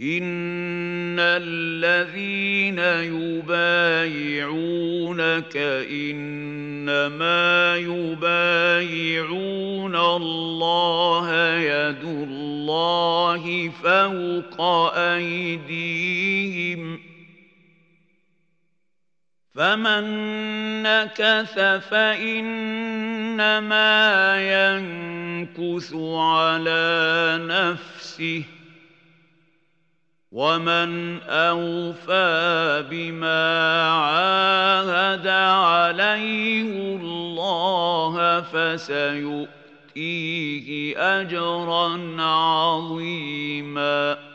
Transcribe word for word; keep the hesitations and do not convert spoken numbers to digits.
إن الذين يبايعونك إنما يبايعون الله يد الله فوق أيديهم فمن نكث فإنما ينكث على نفسه ومن أوفى بما عاهد عليه الله فسيؤتيه أجرا عظيما